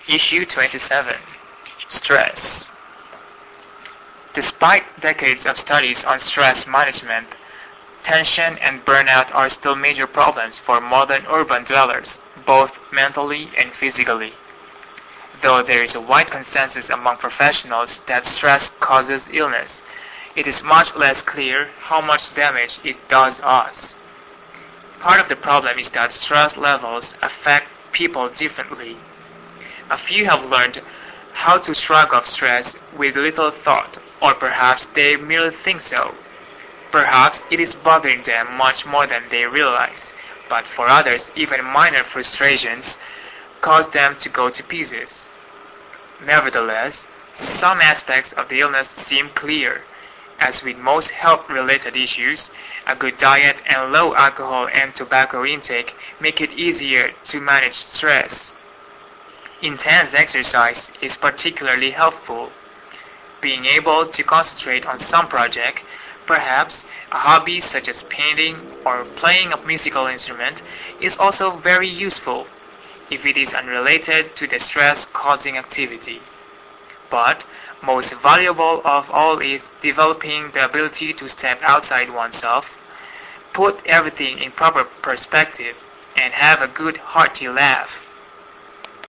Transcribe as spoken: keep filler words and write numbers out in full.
Issue twenty-seven. Stress. Despite decades of studies on stress management, tension and burnout are still major problems for modern urban dwellers, both mentally and physically. Though there is a wide consensus among professionals that stress causes illness, it is much less clear how much damage it does us. Part of the problem is that stress levels affect people differently. A few have learned how to shrug off stress with little thought, or perhaps they merely think so. Perhaps it is bothering them much more than they realize, but for others, even minor frustrations cause them to go to pieces. Nevertheless, some aspects of the illness seem clear. As with most health-related issues, a good diet and low alcohol and tobacco intake make it easier to manage stress. Intense exercise is particularly helpful. Being able to concentrate on some project, perhaps a hobby such as painting or playing a musical instrument, is also very useful if it is unrelated to the stress-causing activity. But most valuable of all is developing the ability to step outside oneself, put everything in proper perspective, and have a good hearty laugh.